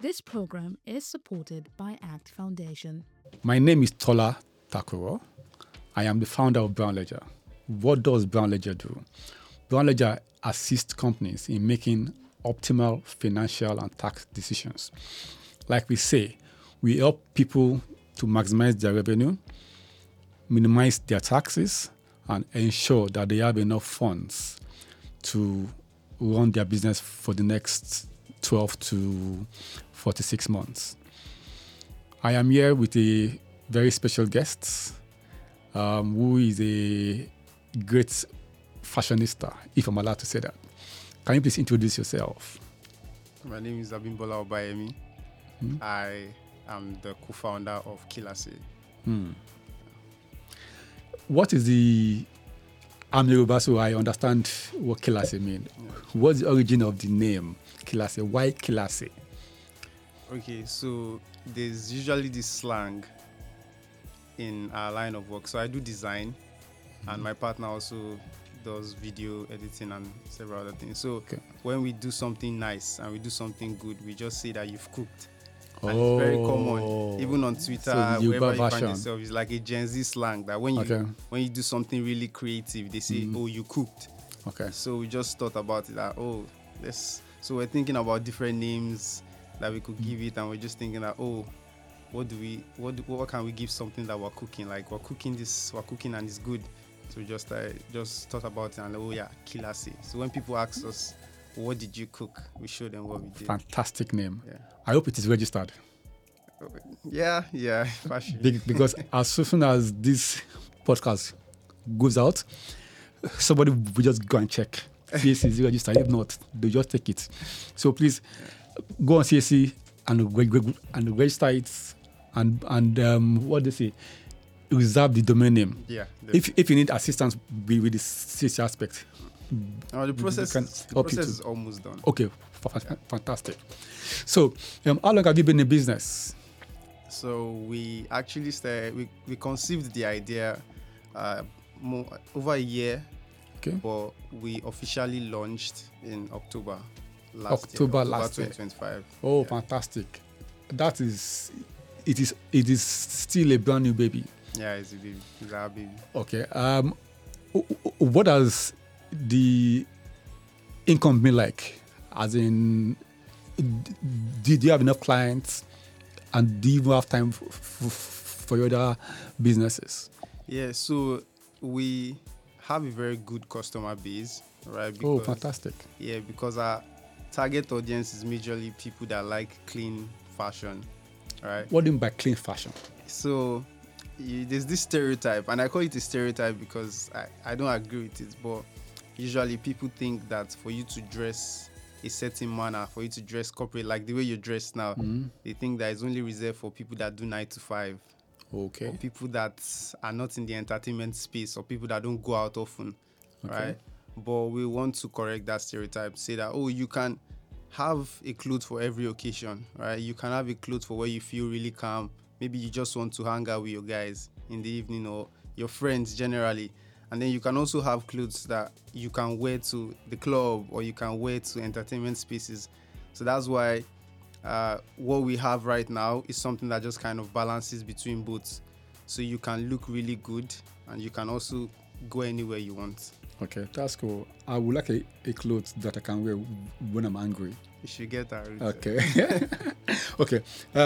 This program is supported by ACT Foundation. My name is Tola Takuro. I am the founder of Brown Ledger. What does Brown Ledger do? Brown Ledger assists companies in making optimal financial and tax decisions. Like we say, we help people to maximize their revenue, minimize their taxes, and ensure that they have enough funds to run their business for the next 12 to 46 months. I am here with a very special guest who is a great fashionista, if I'm allowed to say that. Can you please introduce yourself? My name is Abimbola Obayemi. I am the co-founder of Kilase. What is I'm Yoruba, so I understand what Kilase means. Yeah. What's the origin of the name Kilase? Why Kilase? Okay, so there's usually this slang in our line of work. So I do design, and my partner also does video editing and several other things. So when we do something nice and we do something good, we just say that you've cooked. And it's very common, even on Twitter, So wherever you find version. yourself. It's like a Gen Z slang that when you do something really creative, they say, "Oh, you cooked." Okay. So we just thought about it that so we're thinking about different names that we could give it, and we're just thinking that what can we give something that we're cooking? Like we're cooking and it's good. So we just thought about it and Kilase. So when people ask us, what did you cook? We show them what we did. Fantastic name. Yeah. I hope it is registered. Yeah. Fashion. Because as soon as this podcast goes out, somebody will just go and check. CAC is registered. If not, they just take it. So please go on CAC and register it and what they say, reserve the domain name. Yeah. If you need assistance with the CAC aspect, the process is almost done. Okay, fantastic. So, how long have you been in business? So we actually we conceived the idea over a year. Okay. But we officially launched in October last year, 2025. Oh, yeah. Fantastic! It is still a brand new baby. Yeah, it's a baby. It's our baby. Okay. What has the income been like? As in, did you have enough clients, and do you have time for your other businesses? Yeah. So we have a very good customer base, right? Because, fantastic. Yeah, because our target audience is majorly people that like clean fashion, right? What do you mean by clean fashion? So there's this stereotype, and I call it a stereotype because I don't agree with it, but usually people think that for you to dress a certain manner, for you to dress corporate, like the way you dress now, they think that it's only reserved for people that do 9 to 5. Okay. Or people that are not in the entertainment space, or people that don't go out often, right? But we want to correct that stereotype. Say that, you can have a clothes for every occasion, right? You can have a clothes for where you feel really calm. Maybe you just want to hang out with your guys in the evening or your friends generally. And then you can also have clothes that you can wear to the club or you can wear to entertainment spaces. So that's why what we have right now is something that just kind of balances between both. So you can look really good and you can also go anywhere you want. Okay, that's cool. I would like a clothes that I can wear when I'm angry. You should get that. Okay. Okay.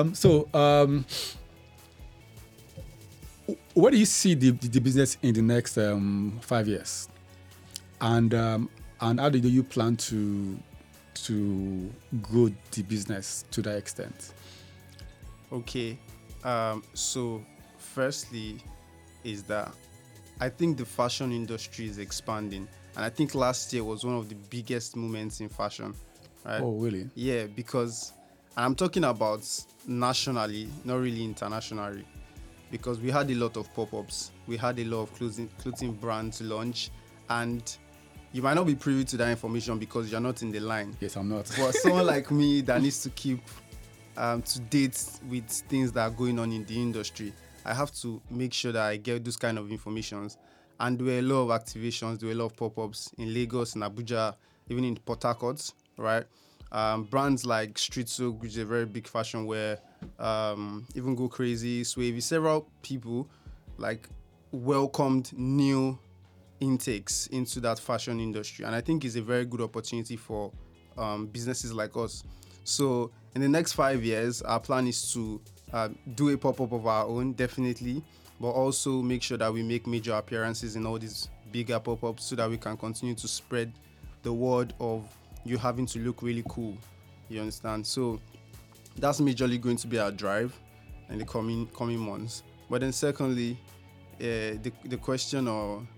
Where do you see the business in the next 5 years? And how do you plan to grow the business to that extent? Okay. So firstly is that I think the fashion industry is expanding. And I think last year was one of the biggest moments in fashion. Right? Oh, really? Yeah, because I'm talking about nationally, not really internationally. Because we had a lot of pop-ups. We had a lot of clothing brands launch. And you might not be privy to that information because you're not in the line. Yes, I'm not. But someone like me that needs to keep to date with things that are going on in the industry, I have to make sure that I get those kind of informations. And there were a lot of activations, there were a lot of pop-ups in Lagos, in Abuja, even in Port Harcourt, right? Brands like Street Soak, which is a very big fashion wear, even Go Crazy, Swavy, several people like welcomed new intakes into that fashion industry, and I think it's a very good opportunity for businesses like us. So in the next 5 years, our plan is to do a pop-up of our own, definitely, but also make sure that we make major appearances in all these bigger pop-ups so that we can continue to spread the word of you having to look really cool. You understand? So that's majorly going to be our drive in the coming months. But then secondly, the question or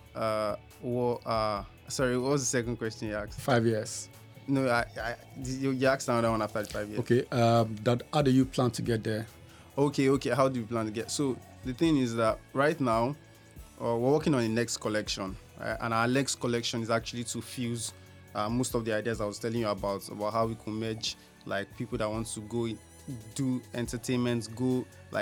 sorry, what was the second question you asked? 5 years. No, you asked another one after the 5 years. Okay. That how do you plan to get there? Okay. How do you plan to get? So the thing is that right now, we're working on the next collection, right? And our next collection is actually to fuse most of the ideas I was telling you about how we could merge like people that want to go do entertainment, go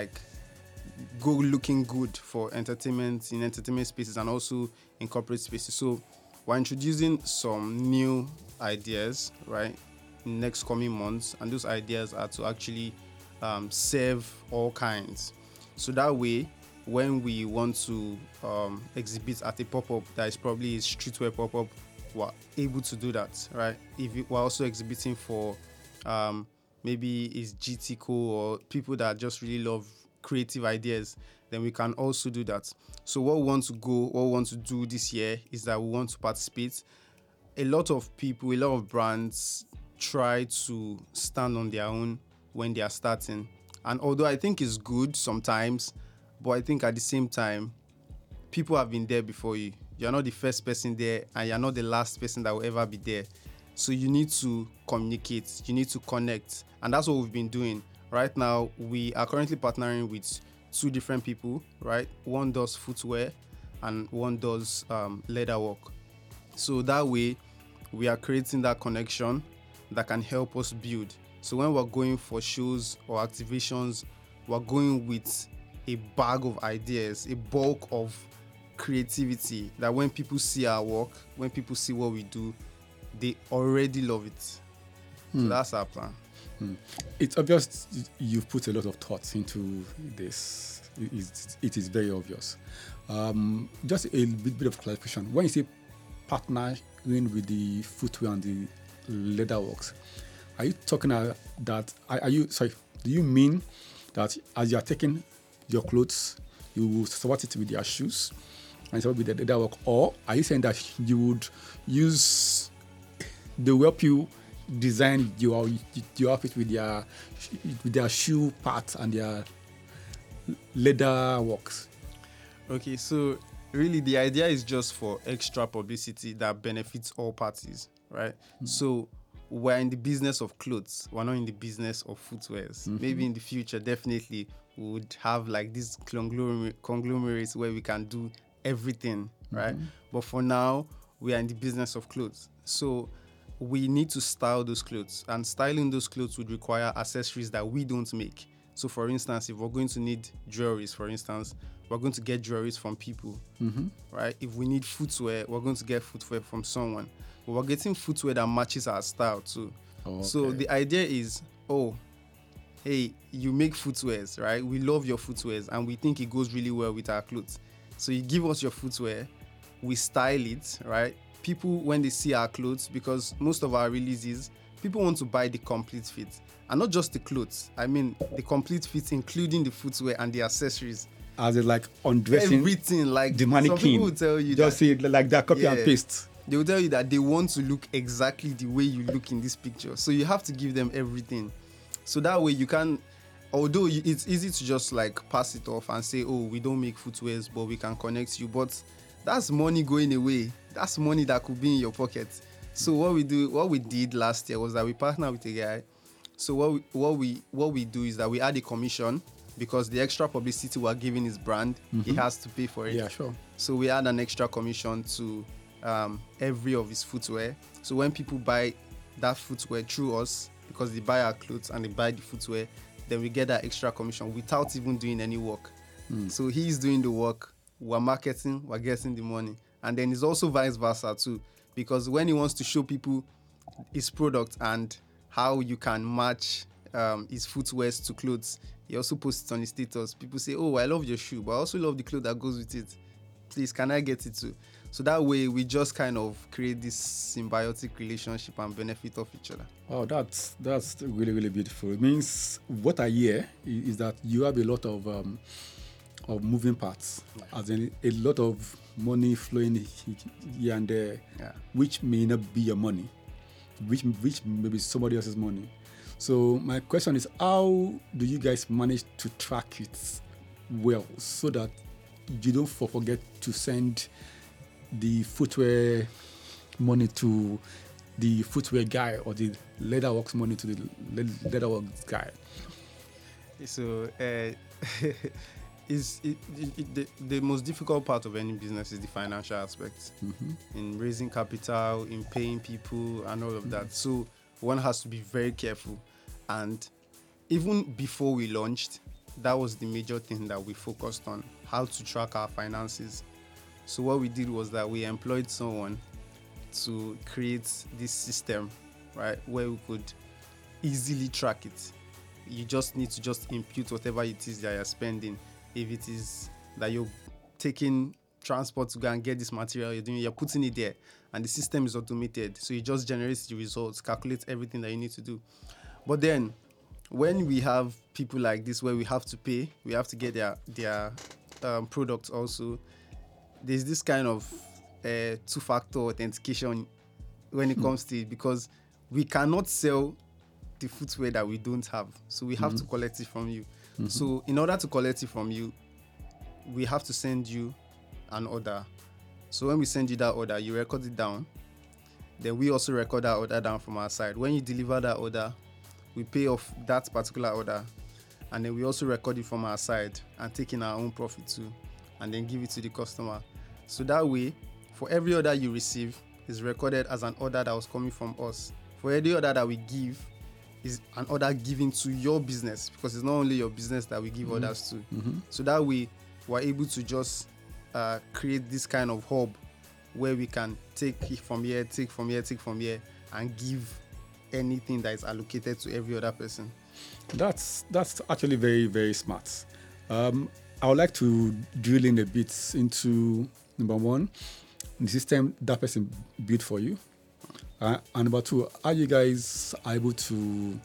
looking good for entertainment in entertainment spaces and also in corporate spaces. So we're introducing some new ideas, right, in next coming months, and those ideas are to actually serve all kinds. So that way, when we want to exhibit at a pop-up that is probably a streetwear pop-up, we're able to do that, right? If we're also exhibiting for maybe it's GT Co or people that just really love creative ideas, then we can also do that. So what we want to do this year is that we want to participate. A lot of people, a lot of brands try to stand on their own when they are starting. And although I think it's good sometimes, but I think at the same time, people have been there before you. You're not the first person there, and you're not the last person that will ever be there. So you need to communicate, you need to connect. And that's what we've been doing. Right now, we are currently partnering with 2 different people, right? One does footwear and one does leather work. So that way, we are creating that connection that can help us build. So when we're going for shows or activations, we're going with a bag of ideas, a bulk of creativity that when people see our work, when people see what we do, they already love it. So that's our plan. It's obvious you've put a lot of thoughts into this. It is very obvious. Just a bit of clarification. When you say partnering with the footwear and the leather works, are you talking that? Do you mean that as you are taking your clothes, you will support it with your shoes and support with the leather work, or are you saying that you would use the help you design your outfit with their shoe parts and their leather works? Okay, so really the idea is just for extra publicity that benefits all parties, right? So we're in the business of clothes. We're not in the business of footwears. Maybe in the future, definitely, we would have like these conglomerates where we can do everything, right? But for now, we are in the business of clothes. So we need to style those clothes, and styling those clothes would require accessories that we don't make. So for instance, if we're going to need jewelries, for instance, we're going to get jewelries from people, right? If we need footwear, we're going to get footwear from someone. But we're getting footwear that matches our style too. Okay. So the idea is, hey, you make footwears, right? We love your footwears and we think it goes really well with our clothes. So you give us your footwear, we style it, right? People, when they see our clothes, because most of our releases, people want to buy the complete fit. And not just the clothes. I mean, the complete fit, including the footwear and the accessories. As in like undressing everything, like the mannequin. Some people will tell you just say like that copy and paste. They will tell you that they want to look exactly the way you look in this picture. So you have to give them everything. So that way you can, although it's easy to just like pass it off and say, oh, we don't make footwears, but we can connect you. But that's money going away. That's money that could be in your pocket. So what we did last year was that we partnered with a guy. So what we do is that we add a commission, because the extra publicity we're giving his brand, he has to pay for it. Yeah, sure. So we add an extra commission to every of his footwear. So when people buy that footwear through us, because they buy our clothes and they buy the footwear, then we get that extra commission without even doing any work. So he's doing the work, we're marketing, we're getting the money. And then it's also vice versa too, because when he wants to show people his product and how you can match his footwears to clothes. He also posts it on his status. People say, oh, I love your shoe, but I also love the clothes that goes with it. Please, can I get it too? So that way, we just kind of create this symbiotic relationship and benefit of each other. Oh, that's really, really beautiful. It means what I hear is that you have a lot of moving parts, as in a lot of money flowing here and there, which may not be your money, which may be somebody else's money. So my question is, how do you guys manage to track it well so that you don't forget to send the footwear money to the footwear guy or the Leatherworks money to the Leatherworks guy? So the most difficult part of any business is the financial aspect, in raising capital, in paying people and all of that. So one has to be very careful. And even before we launched, that was the major thing that we focused on, how to track our finances. So what we did was that we employed someone to create this system, right, where we could easily track it. You just need to just impute whatever it is that you're spending. If it is that you're taking transport to go and get this material, you're putting it there, and the system is automated. So it just generates the results, calculates everything that you need to do. But then, when we have people like this where we have to pay, we have to get their products also, there's this kind of two-factor authentication when it comes to it, because we cannot sell the footwear that we don't have. So we have to collect it from you. So in order to collect it from you, we have to send you an order. So when we send you that order, you record it down. Then we also record that order down from our side. When you deliver that order, we pay off that particular order. And then we also record it from our side and take in our own profit too, and then give it to the customer. So that way, for every order you receive, is recorded as an order that was coming from us. For every order that we give, is an order given to your business, because it's not only your business that we give orders to. So that way, we're able to just create this kind of hub where we can take it from here, take from here, take from here, and give anything that is allocated to every other person. That's actually very, very smart. I would like to drill in a bit into, number one, the system that person built for you. And number two, are you guys able to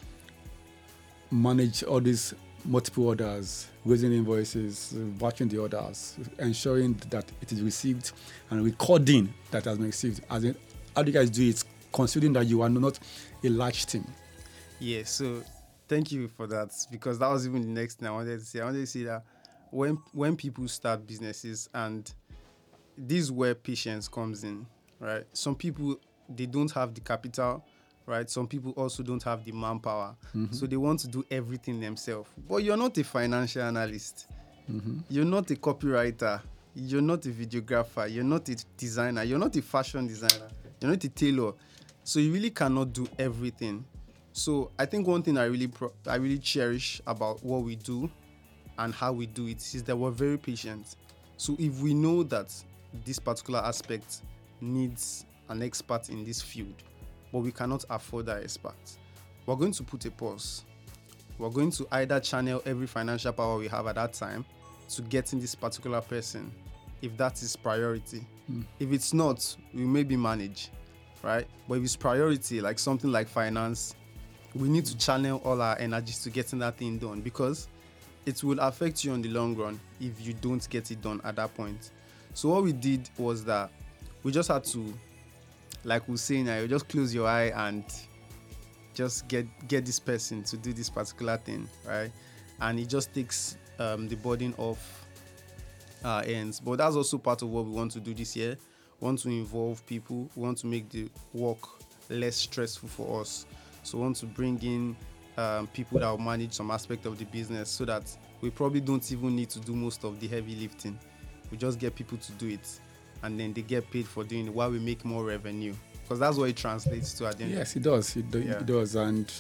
manage all these multiple orders, raising invoices, watching the orders, ensuring that it is received, and recording that has been received? As in, how do you guys do it, considering that you are not a large team? Yeah, so thank you for that, because that was even the next thing I wanted to say. I wanted to say that when people start businesses, and this is where patience comes in, right? Some people, they don't have the capital, right? Some people also don't have the manpower. So they want to do everything themselves. But you're not a financial analyst. You're not a copywriter. You're not a videographer. You're not a designer. You're not a fashion designer. You're not a tailor. So you really cannot do everything. So I think one thing I really cherish about what we do and how we do it is that we're very patient. So if we know that this particular aspect needs an expert in this field, but we cannot afford that expert, we're going to put a pause. We're going to either channel every financial power we have at that time to getting this particular person, if that is priority. If it's not, we maybe manage, right? But if it's priority, like something like finance, we need to channel all our energies to getting that thing done, because it will affect you on the long run if you don't get it done at that point. So what we did was that we just had to, like we say now, you just close your eye and just get this person to do this particular thing, right? And it just takes the burden off our ends. But that's also part of what we want to do this year. We want to involve people. We want to make the work less stressful for us. So we want to bring in people that will manage some aspect of the business, so that we probably don't even need to do most of the heavy lifting. We just get people to do it, and then they get paid for doing it while we make more revenue, because that's what it translates to at the end. Yes, it does. It does,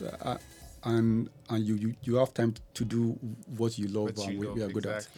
and you have time to do what you love and what you are good at.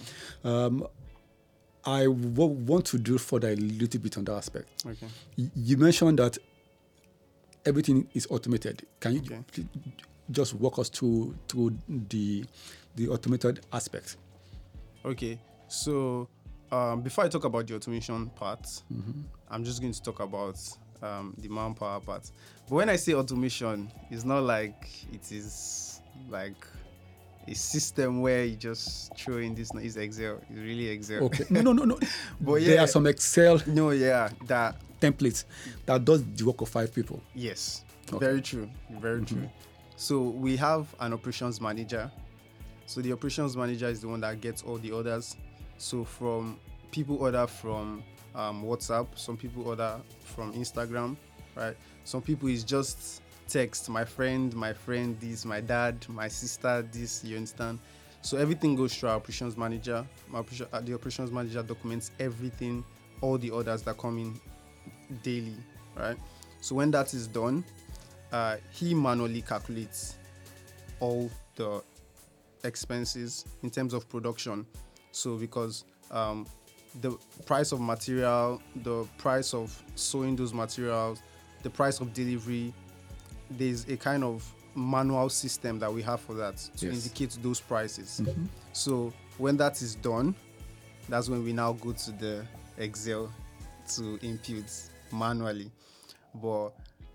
I want to drill further a little bit on that aspect. Okay. You mentioned that everything is automated. Can you Okay. just walk us through the automated aspect? Okay, so before I talk about the automation part, I'm just going to talk about the manpower part. But when I say automation, it's not like it is like a system where you just throw in this. No, it's Excel. It's really Excel. Okay. No. But There yeah. are some Excel No, yeah, that templates that does the work of 5 people. yes, Okay. very true, very true. So we have an operations manager. So the operations manager is the one that gets all the orders. So from people order from WhatsApp, some people order from Instagram, right? Some people is just text, my friend, this, my dad, my sister, this, you understand? So everything goes through our operations manager. The operations manager documents everything, all the orders that come in daily, right? So when that is done, he manually calculates all the expenses in terms of production. So because the price of material, the price of sewing those materials, the price of delivery, there's a kind of manual system that we have for that to Yes. indicate those prices. So when that is done, that's when we now go to the Excel to input manually. But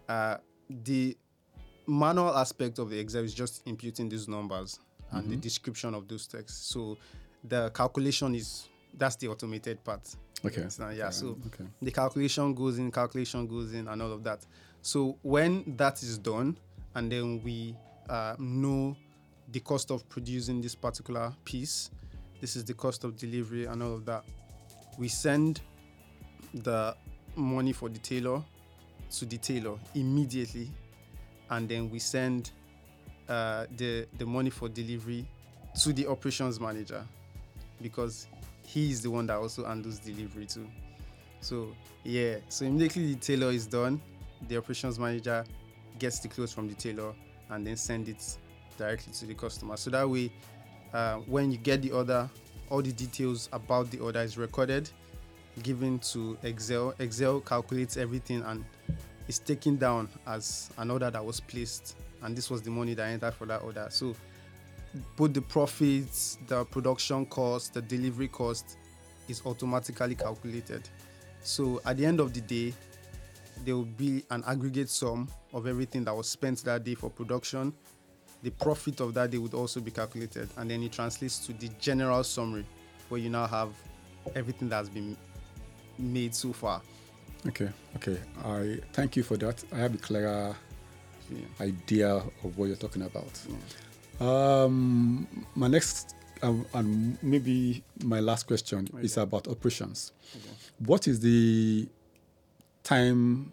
the manual aspect of the Excel is just imputing these numbers and the description of those texts. So the calculation that's the automated part. Okay. So, yeah, so Okay. the calculation goes in, and all of that. So when that is done, and then we know the cost of producing this particular piece, this is the cost of delivery and all of that, we send the money for the tailor to the tailor immediately, and then we send the money for delivery to the operations manager, because he is the one that also handles delivery too. So so immediately the tailor is done, the operations manager gets the clothes from the tailor and then send it directly to the customer. So that way, when you get the order, all the details about the order is recorded, given to Excel. Excel calculates everything and is taken down as an order that was placed, and this was the money that entered for that order. So both the profits, the production cost, the delivery cost is automatically calculated. So at the end of the day, there will be an aggregate sum of everything that was spent that day for production. The profit of that day would also be calculated, and then it translates to the general summary, where you now have everything that's been made so far. Okay. I thank you for that. I have a clearer Yeah. idea of what you're talking about. Yeah. My next and maybe my last question is Okay. about operations. Okay. What is the time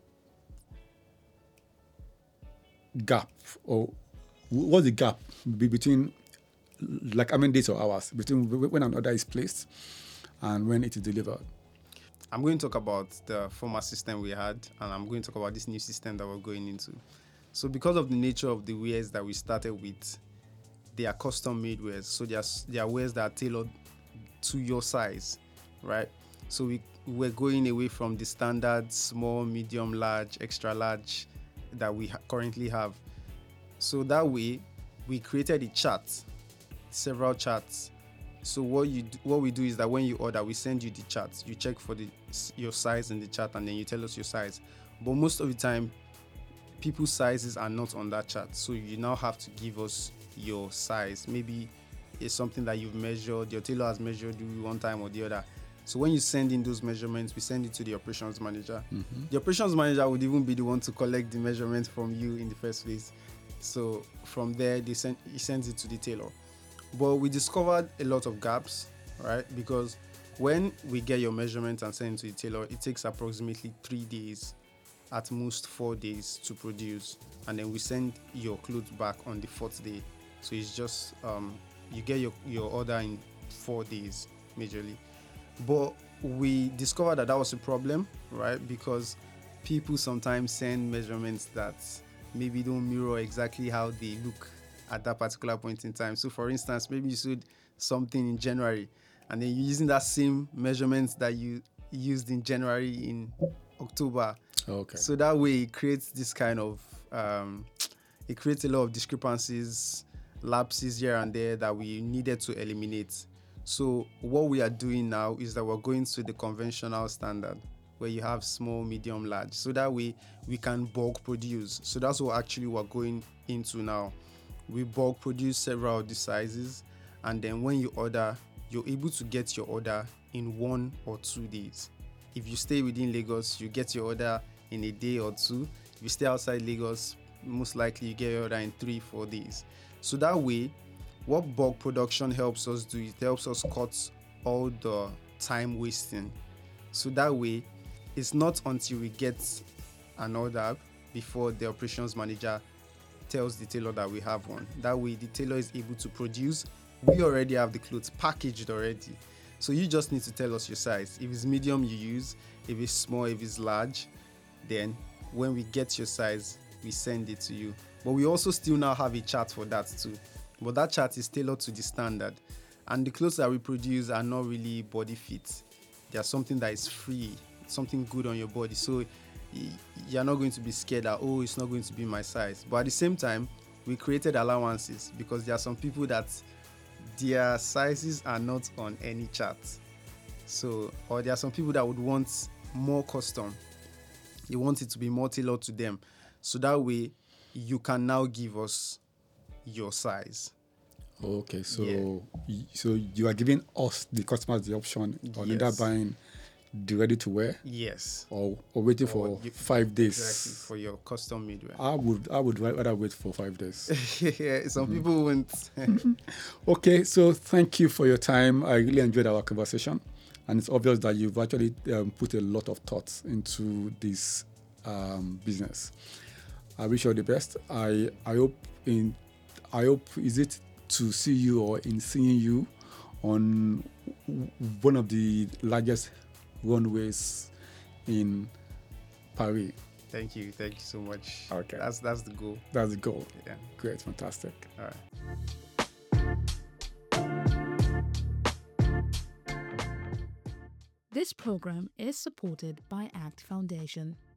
gap, or what's the gap between, like, how many days or hours between when an order is placed and when it is delivered? I'm going to talk about the former system we had, and I'm going to talk about this new system that we're going into. So because of the nature of the wares that we started with, they are custom-made wares. So they are wares that are tailored to your size, right? So we're going away from the standard small, medium, large, extra large that we currently have. So that way, we created a chart, several charts. So what we do is that when you order, we send you the charts. You check for your size in the chart, and then you tell us your size. But most of the time, people's sizes are not on that chart. So you now have to give us your size. Maybe it's something that you've measured, your tailor has measured you one time or the other. So when you send in those measurements, we send it to the operations manager. The operations manager would even be the one to collect the measurements from you in the first place. So from there, he sends it to the tailor. But we discovered a lot of gaps, right? Because when we get your measurements and send it to the tailor, it takes approximately 3 days, at most 4 days to produce. And then we send your clothes back on the 4th day. So it's just, you get your order in 4 days, majorly. But we discovered that was a problem, right? Because people sometimes send measurements that maybe don't mirror exactly how they look at that particular point in time. So for instance, maybe you sewed something in January, and then you're using that same measurements that you used in January in October. Okay. So that way it creates this kind of it creates a lot of discrepancies, lapses here and there that we needed to eliminate. So what we are doing now is that we're going to the conventional standard where you have small, medium, large. So that way we can bulk produce. So that's what actually we're going into now. We bulk produce several of the sizes, and then when you order, you're able to get your order in 1 or 2 days. If you stay within Lagos, you get your order in a day or 2. If you stay outside Lagos, most likely you get your order in 3-4 days. So that way, what bulk production helps us do, it helps us cut all the time wasting. So that way, it's not until we get an order before the operations manager tells the tailor that we have one. That way, the tailor is able to produce. We already have the clothes packaged already. So you just need to tell us your size. If it's medium, you use. If it's small, if it's large, then when we get your size, we send it to you. But we also still now have a chart for that too. But that chart is tailored to the standard. And the clothes that we produce are not really body fit. They are something that is free, something good on your body. So you're not going to be scared that, oh, it's not going to be my size. But at the same time, we created allowances because there are some people that their sizes are not on any chart. So, or there are some people that would want more custom. They want it to be more tailored to them. So that way, you can now give us your size. Okay, so so you are giving us, the customers, the option on either buying the ready to wear, or waiting for 5 days. Exactly, for your custom made wear. I would rather wait for 5 days. Yeah, some people won't. Okay, so thank you for your time. I really enjoyed our conversation, and it's obvious that you've actually put a lot of thoughts into this business. I wish you all the best. I hope is it to see you or in seeing you on one of the largest runways in Paris. Thank you so much. Okay, that's the goal. That's the goal. Yeah, great, fantastic. All right. This program is supported by ACT Foundation.